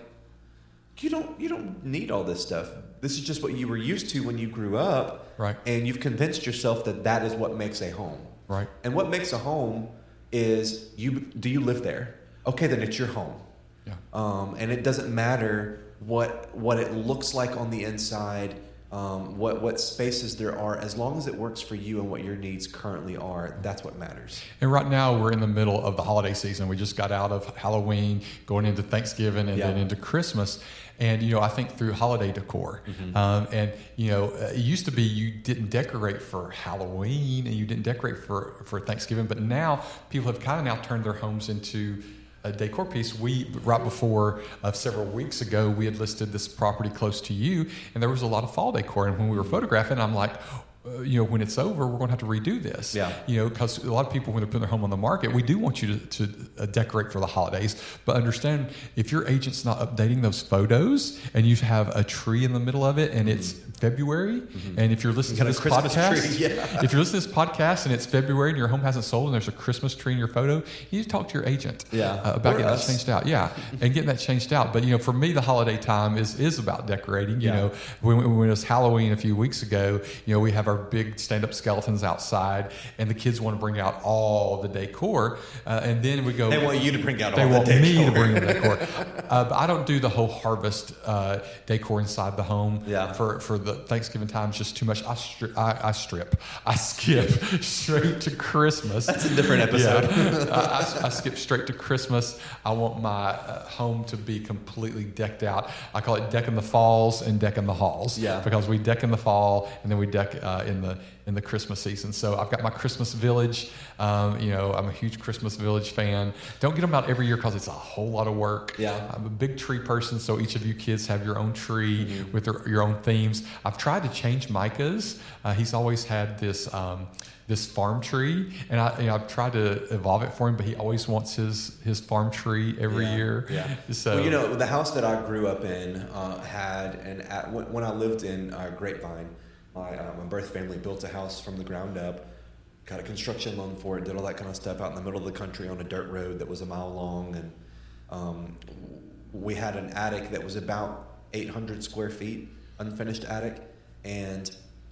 you don't you don't need all this stuff. This is just what you were used to when you grew up, right? And you've convinced yourself that that is what makes a home, right? And what makes a home is, you do you live there? Okay, then it's your home. Yeah. Um, and it doesn't matter what what it looks like on the inside, um, what what spaces there are, as long as it works for you and what your needs currently are. That's what matters. And right now we're in the middle of the holiday season. We just got out of Halloween, going into Thanksgiving, and yeah. then into Christmas. And, you know, I think through holiday decor. Mm-hmm. Um, and, you know, it used to be you didn't decorate for Halloween and you didn't decorate for, for Thanksgiving. But now people have kind of now turned their homes into a decor piece. We, right before uh, several weeks ago, we had listed this property close to you, and there was a lot of fall decor. And when we were photographing, I'm like, Uh, you know, when it's over, we're going to have to redo this. Yeah. You know, because a lot of people, when they're putting their home on the market, we do want you to, to uh, decorate for the holidays. But understand, if your agent's not updating those photos and you have a tree in the middle of it and it's February, mm-hmm. and if you're listening to this podcast, tree, yeah. if you're listening to this podcast and it's February and your home hasn't sold and there's a Christmas tree in your photo, you need to talk to your agent yeah. uh, about or getting us. that changed out. Yeah, and getting that changed out. But, you know, for me, the holiday time is is about decorating. You yeah. know, when, when it was Halloween a few weeks ago, you know, we have our big stand-up skeletons outside, and the kids want to bring out all the decor, uh, and then we go. They want you to bring out. They all want the decor. me to bring the decor, uh, but I don't do the whole harvest uh, decor inside the home. Yeah. For for the Thanksgiving time, it's just too much. I stri- I, I strip. I skip straight to Christmas. That's a different episode. Yeah. I, I, I skip straight to Christmas. I want my uh, home to be completely decked out. I call it decking the falls and decking the halls. Yeah. Because we deck in the fall and then we deck uh, in the in the Christmas season. So I've got my Christmas village. Um, you know, I'm a huge Christmas village fan. Don't get them out every year because it's a whole lot of work. Yeah. I'm a big tree person, so each of you kids have your own tree mm-hmm. with their, your own themes. I've tried to change Micah's. Uh, he's always had this um, this farm tree, and I, you know, I've tried to evolve it for him, but he always wants his his farm tree every yeah. year. Yeah. So well, you know, the house that I grew up in uh, had an at, when I lived in uh, Grapevine. My, uh, my birth family built a house from the ground up, got a construction loan for it, did all that kind of stuff out in the middle of the country on a dirt road that was a mile long. And um, we had an attic that was about eight hundred square feet, unfinished attic. And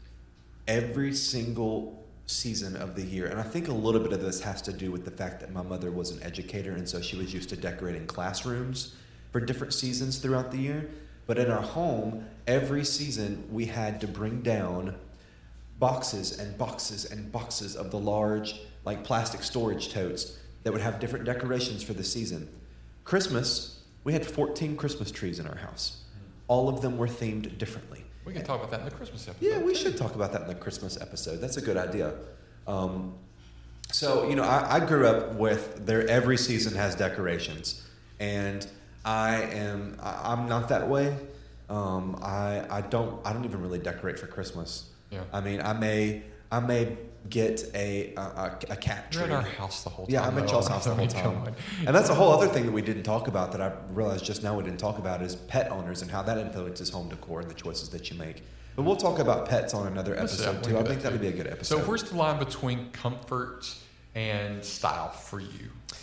every single season of the year, and I think a little bit of this has to do with the fact that my mother was an educator, and so she was used to decorating classrooms for different seasons throughout the year. But in our home, every season we had to bring down boxes and boxes and boxes of the large, like plastic storage totes that would have different decorations for the season. Christmas, we had fourteen Christmas trees in our house. All of them were themed differently. we can talk about that in the Christmas episode. Yeah, we too. should talk about that in the Christmas episode. That's a good idea. Um, so, you know, I, I grew up with there. Every season has decorations, and I am. I, I'm not that way. Um, I I don't. I don't even really decorate for Christmas. Yeah. I mean, I may. I may get a a, a cat tree. You're in our house the whole time. Yeah, I'm in though. Charles' house the I whole mean, time. come on. And that's a whole other thing that we didn't talk about that I realized just now we didn't talk about is pet owners and how that influences home decor and the choices that you make. But we'll talk about pets on another Let's- yeah, episode we too. I can do think that that would too. be a good episode. So where's the line between comfort and style for you?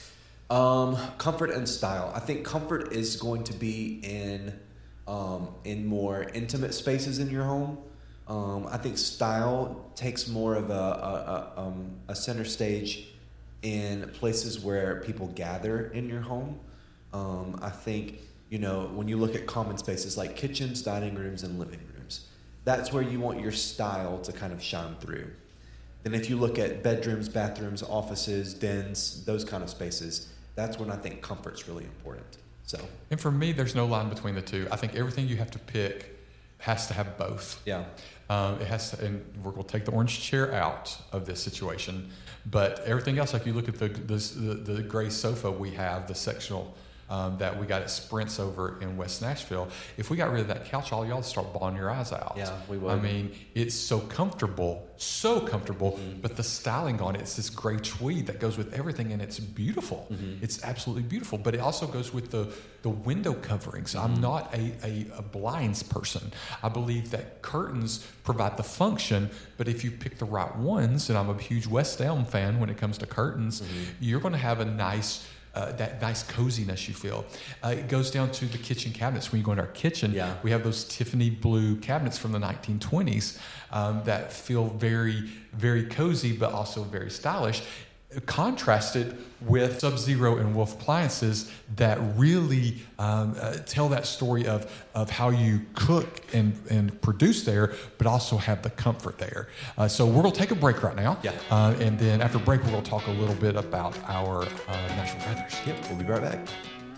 Um, comfort and style. I think comfort is going to be in um, in more intimate spaces in your home. Um, I think style takes more of a a, a, um, a center stage in places where people gather in your home. Um, I think, you know, when you look at common spaces like kitchens, dining rooms, and living rooms, that's where you want your style to kind of shine through. Then if you look at bedrooms, bathrooms, offices, dens, those kind of spaces, that's when I think comfort's really important. So, And for me, there's no line between the two. I think everything you have to pick has to have both. yeah. Um, it has to, and we're going to take the orange chair out of this situation, but everything else, like you look at the the, the, the gray sofa we have, the sectional um, that we got at Sprints over in West Nashville. If we got rid of that couch, all y'all start bawling your eyes out. Yeah, we would. I mean, it's so comfortable, so comfortable, Mm-hmm. but the styling on it, it's this gray tweed that goes with everything, and it's beautiful. Mm-hmm. It's absolutely beautiful, but it also goes with the, the window coverings. Mm-hmm. I'm not a, a, a blinds person. I believe that curtains provide the function, but if you pick the right ones, and I'm a huge West Elm fan when it comes to curtains, Mm-hmm. you're going to have a nice Uh, that nice coziness you feel. Uh, it goes down to the kitchen cabinets. When you go in our kitchen, Yeah. we have those Tiffany blue cabinets from the nineteen twenties um, that feel very, very cozy, but also very stylish. Contrasted with Sub-Zero and Wolf appliances that really um, uh, tell that story of of how you cook and, and produce there, but also have the comfort there. Uh, so we're going to take a break right now. Yeah. Uh, and then after break, we're going to talk a little bit about our uh, Nashville Brothers. Yep, we'll be right back.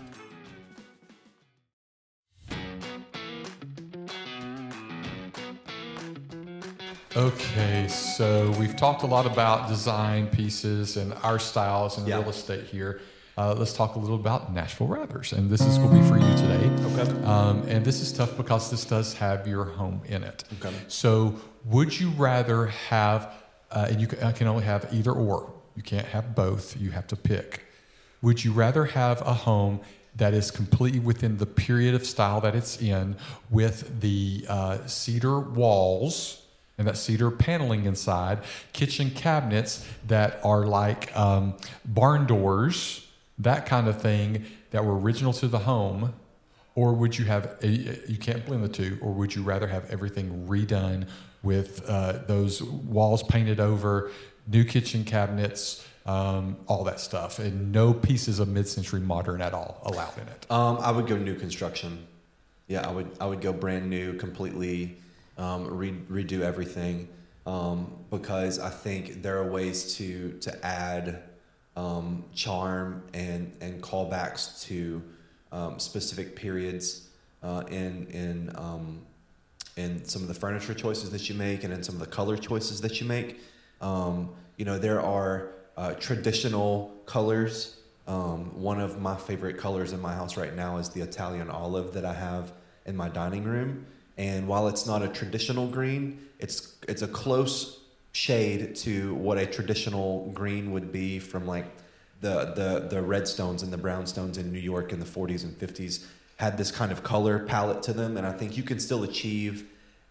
Okay, so we've talked a lot about design pieces and our styles and Yeah. real estate here. Uh, let's talk a little about Nashville Brothers, and this is going to be for you today. Okay. Um, and this is tough because this does have your home in it. Okay. So, would you rather have, uh, and you can, I can only have either or. You can't have both. You have to pick. Would you rather have a home that is completely within the period of style that it's in, with the uh, cedar walls and that cedar paneling inside, kitchen cabinets that are like um, barn doors, that kind of thing, that were original to the home? Or would you have, a, you can't blend the two, or would you rather have everything redone with uh, those walls painted over, new kitchen cabinets, um, all that stuff, and no pieces of mid-century modern at all allowed in it? Um, I would go new construction. Yeah, I would. I would go brand new, completely um, re- redo everything, um, because I think there are ways to to add um, charm and and callbacks to um, specific periods uh, in in um, in some of the furniture choices that you make, and in some of the color choices that you make. Um, you know, there are uh, traditional colors. Um, one of my favorite colors in my house right now is the Italian olive that I have in my dining room. And while it's not a traditional green, it's it's a close shade to what a traditional green would be from like the the the redstones and the brownstones in New York in the forties and fifties. Had this kind of color palette to them, and I think you can still achieve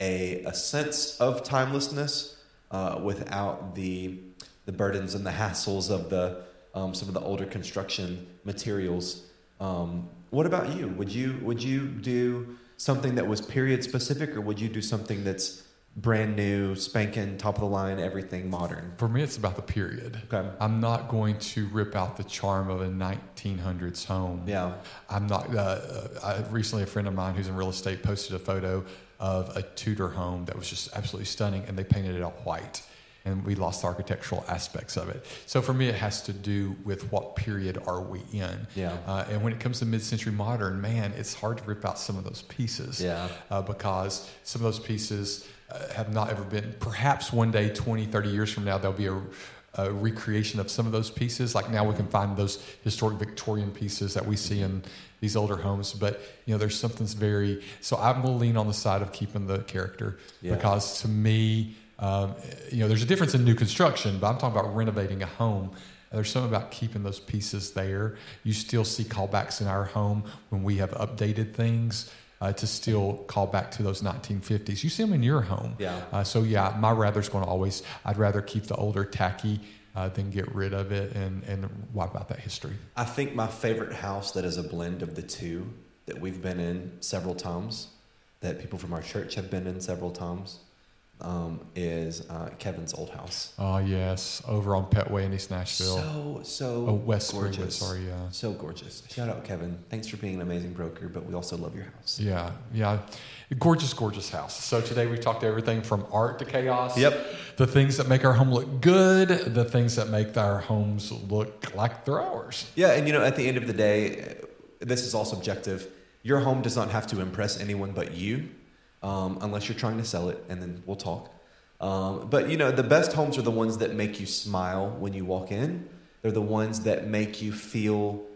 a a sense of timelessness uh, without the the burdens and the hassles of the um, some of the older construction materials. Um, what about you? Would you would you do something that was period specific, or would you do something that's brand new, spanking, top of the line, everything modern? For me, it's about the period. Okay. I'm not going to rip out the charm of a nineteen hundreds home. Yeah. I'm not. Uh, I, recently, a friend of mine who's in real estate posted a photo of a Tudor home that was just absolutely stunning, and they painted it all white, and we lost the architectural aspects of it. So for me, it has to do with what period are we in. Yeah. Uh, and when it comes to mid-century modern, man, it's hard to rip out some of those pieces. Yeah. Uh, because some of those pieces uh, have not ever been. Perhaps one day, twenty, thirty years from now, there'll be a, a recreation of some of those pieces. Like now we can find those historic Victorian pieces that we see in these older homes. But, you know, there's something very... So I'm going to lean on the side of keeping the character. Yeah. Because to me... Um, you know, there's a difference in new construction, but I'm talking about renovating a home. There's something about keeping those pieces there. You still see callbacks in our home when we have updated things uh, to still call back to those nineteen fifties. You see them in your home. Yeah. Uh, so, yeah, my rather's going to always, I'd rather keep the older tacky uh, than get rid of it and, and wipe out that history. I think my favorite house that is a blend of the two, that we've been in several times, that people from our church have been in several times, Um, is uh, Kevin's old house. Oh, yes. Over on Petway in East Nashville. So, so oh, West gorgeous. Springwood, sorry, yeah. So gorgeous. Shout out, Kevin. Thanks for being an amazing broker, but we also love your house. Yeah, yeah. Gorgeous, gorgeous house. So today we talked everything from art to chaos. Yep. The things that make our home look good, the things that make our homes look like they're ours. Yeah, and you know, at the end of the day, this is all subjective. Your home does not have to impress anyone but you. Um, unless you're trying to sell it, and then we'll talk. Um, but, you know, the best homes are the ones that make you smile when you walk in. They're the ones that make you feel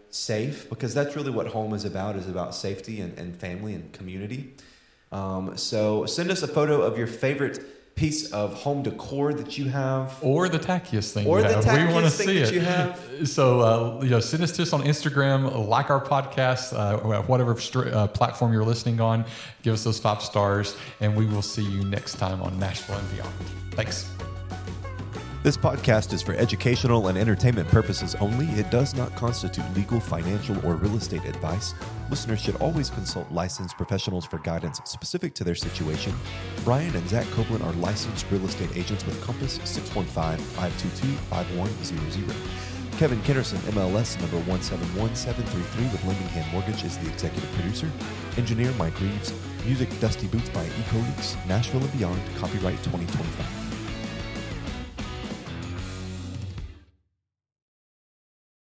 safe, because that's really what home is about, is about safety and, and family and community. Um, so send us a photo of your favorite piece of home decor that you have, or the tackiest thing or you the have. tackiest We want to thing see that it. you have. So uh, you know, send us to us on Instagram, like our podcast, uh, whatever str- uh, platform you're listening on. Give us those five stars, and we will see you next time on Nashville and Beyond. Thanks. This podcast is for educational and entertainment purposes only. It does not constitute legal, financial, or real estate advice. Listeners should always consult licensed professionals for guidance specific to their situation. Brian and Zach Copeland are licensed real estate agents with Compass six one five, five two two, five one zero zero. Kevin Kennerson, M L S number one seven one seven three three with Lemingham Mortgage, is the executive producer. Engineer Mike Reeves. Music Dusty Boots by Eco Leaks. Nashville and Beyond. Copyright twenty twenty-five.